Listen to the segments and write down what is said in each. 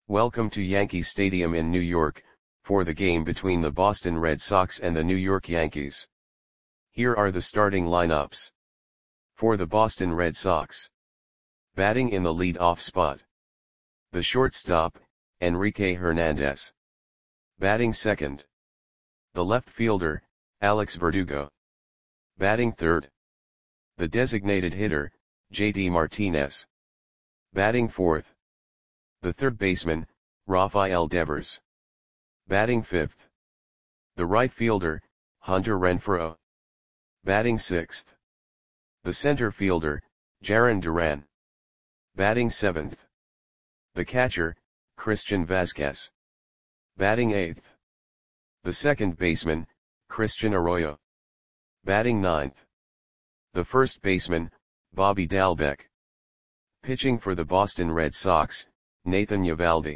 Welcome to Yankee Stadium in New York, for the game between the Boston Red Sox and the New York Yankees. Here are the starting lineups. For the Boston Red Sox. Batting in the lead-off spot. The shortstop, Enrique Hernandez. Batting second. The left fielder, Alex Verdugo. Batting third. The designated hitter, JD Martinez. Batting fourth. The third baseman, Rafael Devers. Batting fifth. The right fielder, Hunter Renfroe. Batting sixth. The center fielder, Jarren Duran. Batting seventh. The catcher, Christian Vazquez. Batting eighth. The second baseman, Christian Arroyo. Batting ninth. The first baseman, Bobby Dalbec. Pitching for the Boston Red Sox, Nathan Eovaldi.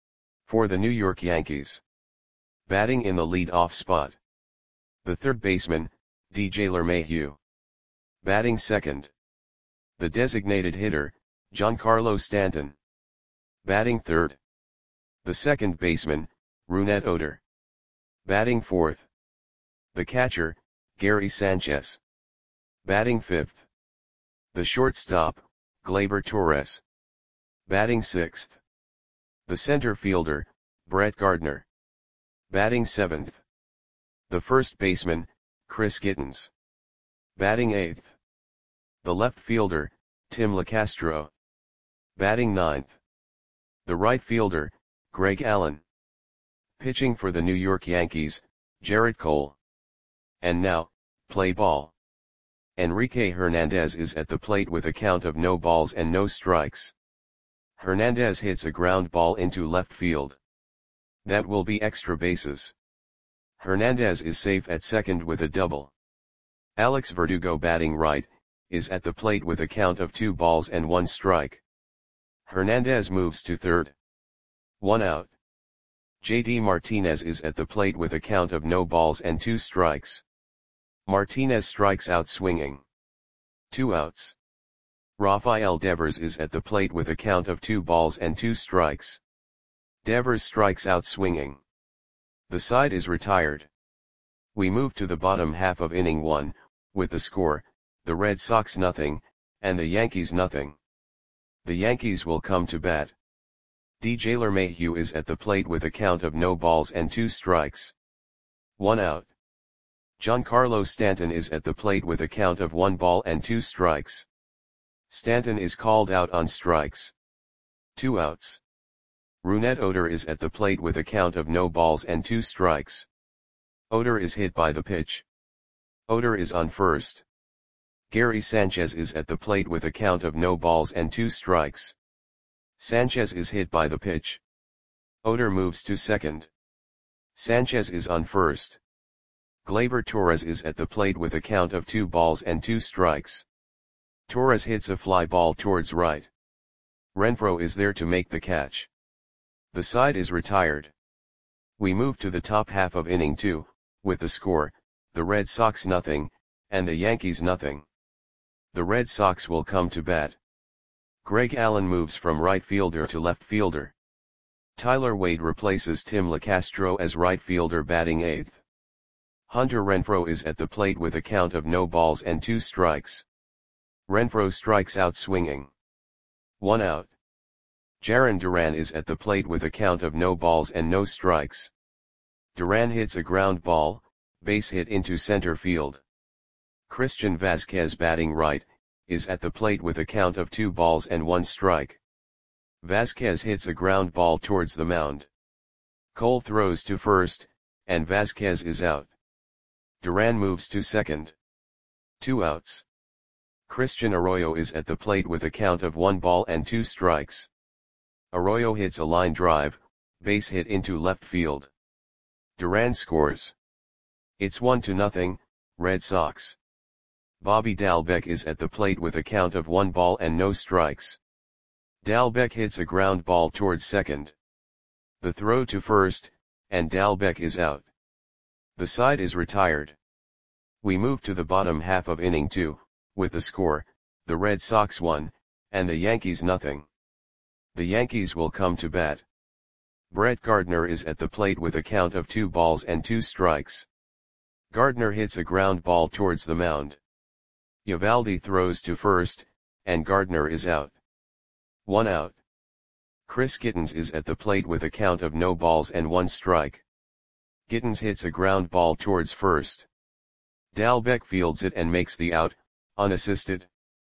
For the New York Yankees. Batting in the lead-off spot. The third baseman, DJ LeMahieu. Batting second. The designated hitter, Giancarlo Stanton. Batting third. The second baseman, Rougned Odor. Batting fourth. The catcher, Gary Sanchez. Batting fifth. The shortstop, Gleyber Torres. Batting sixth. The center fielder, Brett Gardner. Batting seventh. The first baseman, Chris Gittens. Batting eighth. The left fielder, Tim Locastro. Batting ninth. The right fielder, Greg Allen. Pitching for the New York Yankees, Gerrit Cole. And now, play ball. Enrique Hernandez is at the plate with a count of no balls and no strikes. Hernandez hits a ground ball into left field. That will be extra bases. Hernandez is safe at second with a double. Alex Verdugo, batting right, is at the plate with a count of 2 balls and 1 strike. Hernandez moves to third. 1 out. JD Martinez is at the plate with a count of no balls and 2 strikes. Martinez strikes out swinging. 2 outs. Rafael Devers is at the plate with a count of 2 balls and 2 strikes. Devers strikes out swinging. The side is retired. We move to the bottom half of inning 1, with the score, the Red Sox 0, and the Yankees 0. The Yankees will come to bat. DJ LeMahieu is at the plate with a count of no balls and 2 strikes. 1 out. Giancarlo Stanton is at the plate with a count of 1 ball and 2 strikes. Stanton is called out on strikes. 2 outs. Rougned Odor is at the plate with a count of no balls and 2 strikes. Odor is hit by the pitch. Odor is on first. Gary Sanchez is at the plate with a count of no balls and 2 strikes. Sanchez is hit by the pitch. Odor moves to second. Sanchez is on first. Gleyber Torres is at the plate with a count of 2 balls and 2 strikes. Torres hits a fly ball towards right. Renfroe is there to make the catch. The side is retired. We move to the top half of inning 2, with the score, the Red Sox 0, and the Yankees 0. The Red Sox will come to bat. Greg Allen moves from right fielder to left fielder. Tyler Wade replaces Tim Locastro as right fielder, batting 8th. Hunter Renfroe is at the plate with a count of no balls and 2 strikes. Renfroe strikes out swinging. 1 out. Jarren Duran is at the plate with a count of no balls and no strikes. Duran hits a ground ball, base hit into center field. Christian Vazquez, batting right, is at the plate with a count of 2 balls and 1 strike. Vazquez hits a ground ball towards the mound. Cole throws to first, and Vazquez is out. Duran moves to second. 2 outs. Christian Arroyo is at the plate with a count of 1 ball and 2 strikes. Arroyo hits a line drive, base hit into left field. Duran scores. It's 1-0, Red Sox. Bobby Dalbec is at the plate with a count of 1 ball and no strikes. Dalbec hits a ground ball towards second. The throw to first, and Dalbec is out. The side is retired. We move to the bottom half of inning 2, with the score, the Red Sox 1, and the Yankees 0. The Yankees will come to bat. Brett Gardner is at the plate with a count of 2 balls and 2 strikes. Gardner hits a ground ball towards the mound. Eovaldi throws to first, and Gardner is out. 1 out. Chris Gittens is at the plate with a count of no balls and 1 strike. Gittens hits a ground ball towards first. Dalbec fields it and makes the out, unassisted.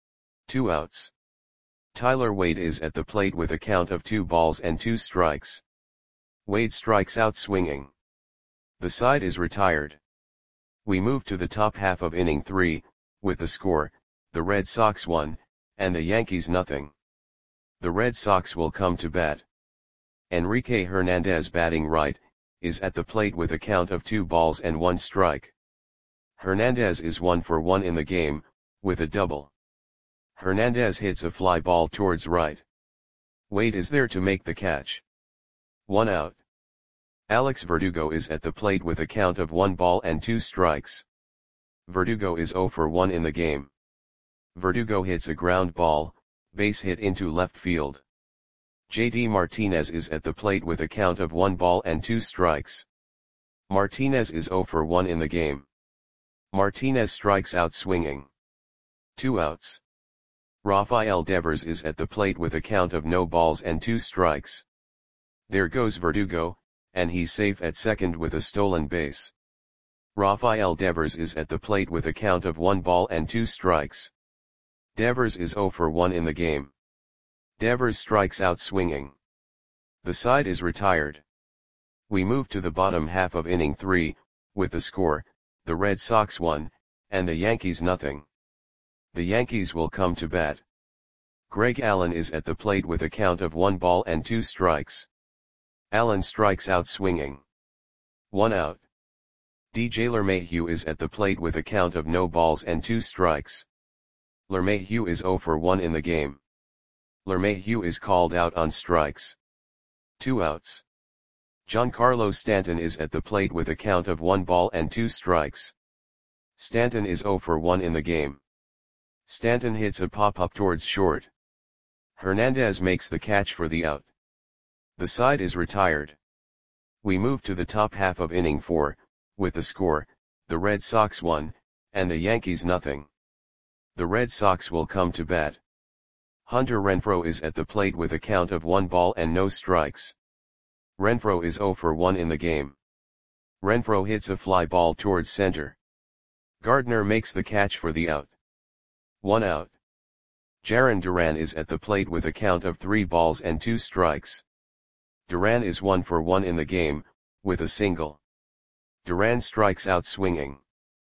2 outs. Tyler Wade is at the plate with a count of 2 balls and 2 strikes. Wade strikes out swinging. The side is retired. We move to the top half of inning 3, with the score, the Red Sox 1, and the Yankees nothing. The Red Sox will come to bat. Enrique Hernandez, batting right, is at the plate with a count of 2 balls and 1 strike. Hernandez is 1 for 1 in the game, with a double. Hernandez hits a fly ball towards right. Wade is there to make the catch. 1 out. Alex Verdugo is at the plate with a count of 1 ball and 2 strikes. Verdugo is 0 for 1 in the game. Verdugo hits a ground ball, base hit into left field. JD Martinez is at the plate with a count of 1 ball and 2 strikes. Martinez is 0 for 1 in the game. Martinez strikes out swinging. 2 outs. Rafael Devers is at the plate with a count of no balls and 2 strikes. There goes Verdugo, and he's safe at second with a stolen base. Rafael Devers is at the plate with a count of 1 ball and 2 strikes. Devers is 0 for 1 in the game. Devers strikes out swinging. The side is retired. We move to the bottom half of inning 3, with the score, the Red Sox 1, and the Yankees nothing. The Yankees will come to bat. Greg Allen is at the plate with a count of 1 ball and 2 strikes. Allen strikes out swinging. 1 out. DJ LeMahieu is at the plate with a count of no balls and 2 strikes. LeMahieu is 0 for 1 in the game. LeMahieu is called out on strikes. 2 outs. Giancarlo Stanton is at the plate with a count of 1 ball and 2 strikes. Stanton is 0 for 1 in the game. Stanton hits a pop-up towards short. Hernandez makes the catch for the out. The side is retired. We move to the top half of inning 4, with the score, the Red Sox 1, and the Yankees nothing. The Red Sox will come to bat. Hunter Renfroe is at the plate with a count of 1 ball and no strikes. Renfroe is 0 for 1 in the game. Renfroe hits a fly ball towards center. Gardner makes the catch for the out. 1 out. Jarren Duran is at the plate with a count of 3 balls and 2 strikes. Duran is 1 for 1 in the game, with a single. Duran strikes out swinging.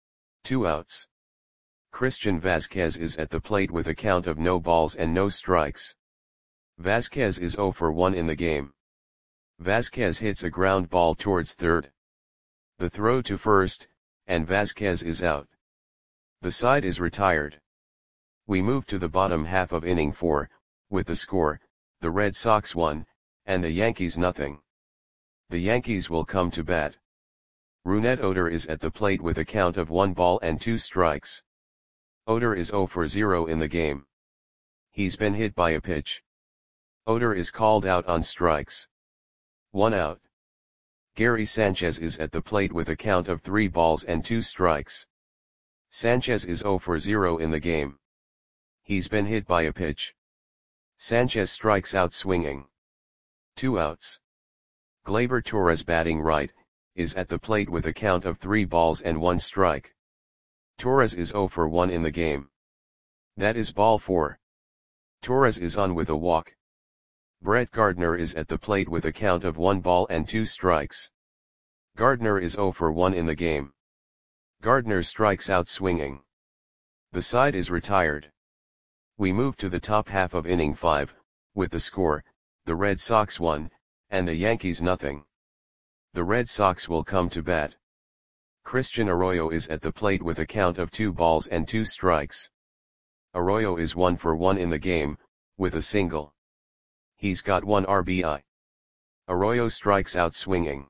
2 outs. Christian Vasquez is at the plate with a count of no balls and no strikes. Vasquez is 0 for 1 in the game. Vasquez hits a ground ball towards third. The throw to first, and Vasquez is out. The side is retired. We move to the bottom half of inning 4, with the score, the Red Sox 1, and the Yankees nothing. The Yankees will come to bat. Rougned Odor is at the plate with a count of 1 ball and 2 strikes. Odor is 0 for 0 in the game. He's been hit by a pitch. Odor is called out on strikes. 1 out. Gary Sanchez is at the plate with a count of 3 balls and 2 strikes. Sanchez is 0 for 0 in the game. He's been hit by a pitch. Sanchez strikes out swinging. 2 outs. Gleyber Torres, batting right, is at the plate with a count of 3 balls and 1 strike. Torres is 0 for 1 in the game. That is ball 4. Torres is on with a walk. Brett Gardner is at the plate with a count of 1 ball and 2 strikes. Gardner is 0 for 1 in the game. Gardner strikes out swinging. The side is retired. We move to the top half of inning 5, with the score, the Red Sox 1, and the Yankees nothing. The Red Sox will come to bat. Christian Arroyo is at the plate with a count of 2 balls and 2 strikes. Arroyo is 1 for 1 in the game, with a single. He's got 1 RBI. Arroyo strikes out swinging.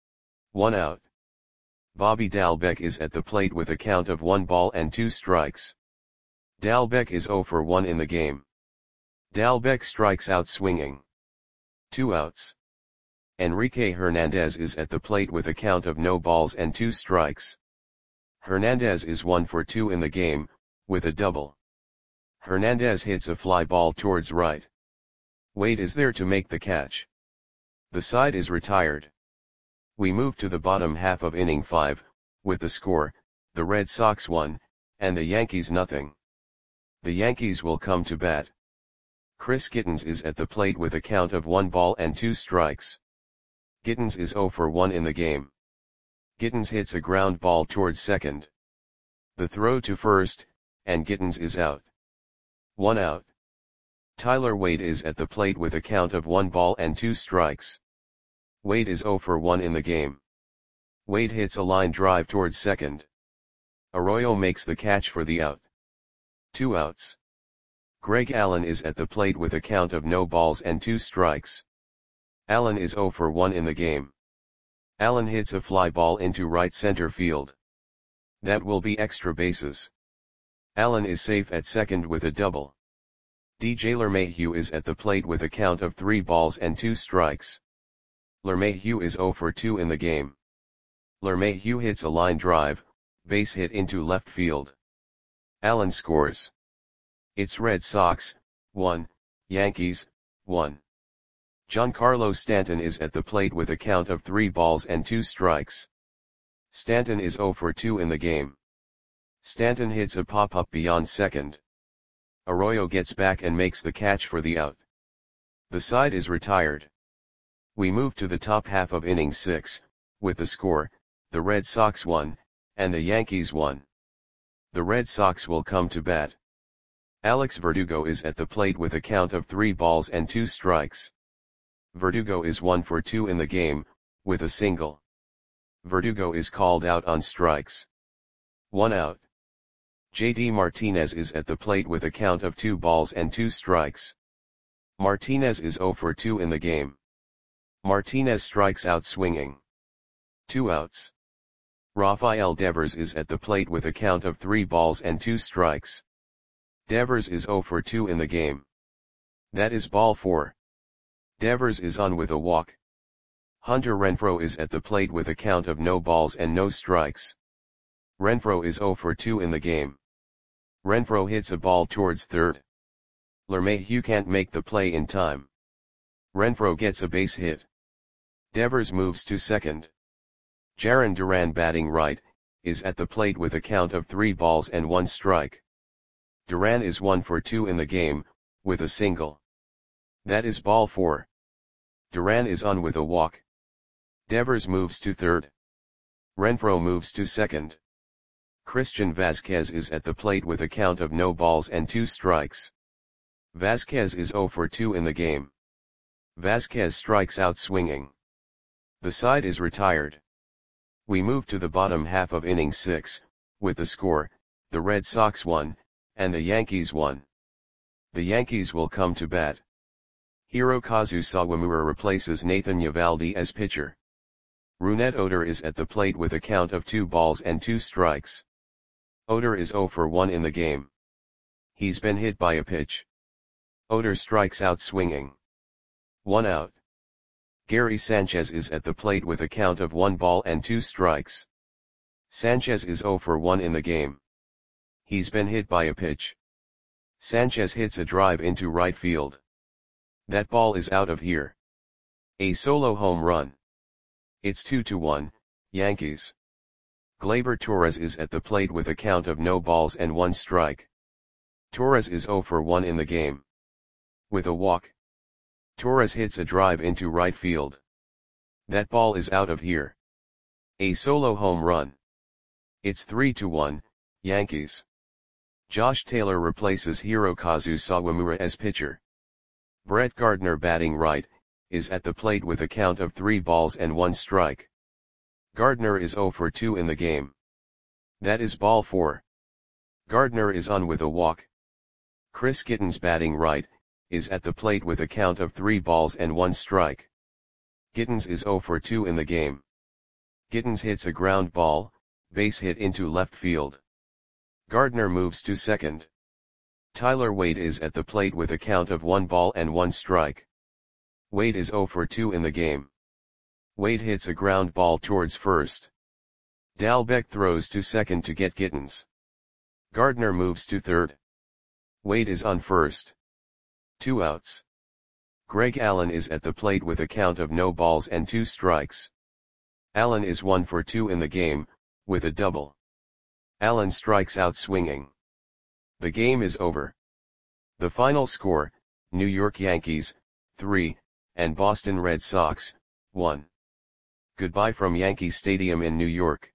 1 out. Bobby Dalbec is at the plate with a count of 1 ball and 2 strikes. Dalbec is 0 for 1 in the game. Dalbec strikes out swinging. 2 outs. Enrique Hernandez is at the plate with a count of no balls and 2 strikes. Hernandez is 1 for 2 in the game, with a double. Hernandez hits a fly ball towards right. Wade is there to make the catch. The side is retired. We move to the bottom half of inning 5, with the score, the Red Sox 1, and the Yankees nothing. The Yankees will come to bat. Chris Gittens is at the plate with a count of 1 ball and 2 strikes. Gittens is 0 for 1 in the game. Gittens hits a ground ball towards second. The throw to first, and Gittens is out. 1 out. Tyler Wade is at the plate with a count of 1 ball and 2 strikes. Wade is 0 for 1 in the game. Wade hits a line drive towards second. Arroyo makes the catch for the out. 2 outs. Greg Allen is at the plate with a count of no balls and 2 strikes. Allen is 0 for 1 in the game. Allen hits a fly ball into right center field. That will be extra bases. Allen is safe at second with a double. DJ LeMahieu is at the plate with a count of 3 balls and 2 strikes. LeMahieu is 0 for 2 in the game. LeMahieu hits a line drive, base hit into left field. Allen scores. It's Red Sox, 1, Yankees, 1. Giancarlo Stanton is at the plate with a count of 3 balls and 2 strikes. Stanton is 0 for 2 in the game. Stanton hits a pop-up beyond second. Arroyo gets back and makes the catch for the out. The side is retired. We move to the top half of inning 6, with the score, the Red Sox 1, and the Yankees 1. The Red Sox will come to bat. Alex Verdugo is at the plate with a count of 3 balls and 2 strikes. Verdugo is 1 for 2 in the game, with a single. Verdugo is called out on strikes. 1 out. JD Martinez is at the plate with a count of 2 balls and 2 strikes. Martinez is 0 for 2 in the game. Martinez strikes out swinging. 2 outs. Rafael Devers is at the plate with a count of 3 balls and 2 strikes. Devers is 0 for 2 in the game. That is ball 4. Devers is on with a walk. Hunter Renfroe is at the plate with a count of no balls and no strikes. Renfroe is 0 for 2 in the game. Renfroe hits a ball towards third. LeMahieu can't make the play in time. Renfroe gets a base hit. Devers moves to second. Jarren Duran batting right, is at the plate with a count of 3 balls and 1 strike. Duran is 1 for 2 in the game, with a single. That is ball 4. Duran is on with a walk. Devers moves to third. Renfroe moves to second. Christian Vazquez is at the plate with a count of no balls and 2 strikes. Vazquez is 0 for 2 in the game. Vazquez strikes out swinging. The side is retired. We move to the bottom half of inning 6, with the score, the Red Sox 1, and the Yankees 1. The Yankees will come to bat. Hirokazu Sawamura replaces Nathan Eovaldi as pitcher. Rougned Odor is at the plate with a count of 2 balls and 2 strikes. Odor is 0 for 1 in the game. He's been hit by a pitch. Odor strikes out swinging. 1 out. Gary Sanchez is at the plate with a count of 1 ball and 2 strikes. Sanchez is 0 for 1 in the game. He's been hit by a pitch. Sanchez hits a drive into right field. That ball is out of here. A solo home run. It's 2-1, Yankees. Gleyber Torres is at the plate with a count of no balls and 1 strike. Torres is 0 for 1 in the game. With a walk. Torres hits a drive into right field. That ball is out of here. A solo home run. It's 3-1, Yankees. Josh Taylor replaces Hirokazu Sawamura as pitcher. Brett Gardner batting right, is at the plate with a count of 3 balls and 1 strike. Gardner is 0 for 2 in the game. That is ball 4. Gardner is on with a walk. Chris Gittens batting right, is at the plate with a count of 3 balls and 1 strike. Gittens is 0 for 2 in the game. Gittens hits a ground ball, base hit into left field. Gardner moves to second. Tyler Wade is at the plate with a count of 1 ball and 1 strike. Wade is 0 for 2 in the game. Wade hits a ground ball towards first. Dalbec throws to second to get Gittens. Gardner moves to third. Wade is on first. 2 outs. Greg Allen is at the plate with a count of no balls and 2 strikes. Allen is 1 for 2 in the game, with a double. Allen strikes out swinging. The game is over. The final score, New York Yankees, 3, and Boston Red Sox, 1. Goodbye from Yankee Stadium in New York.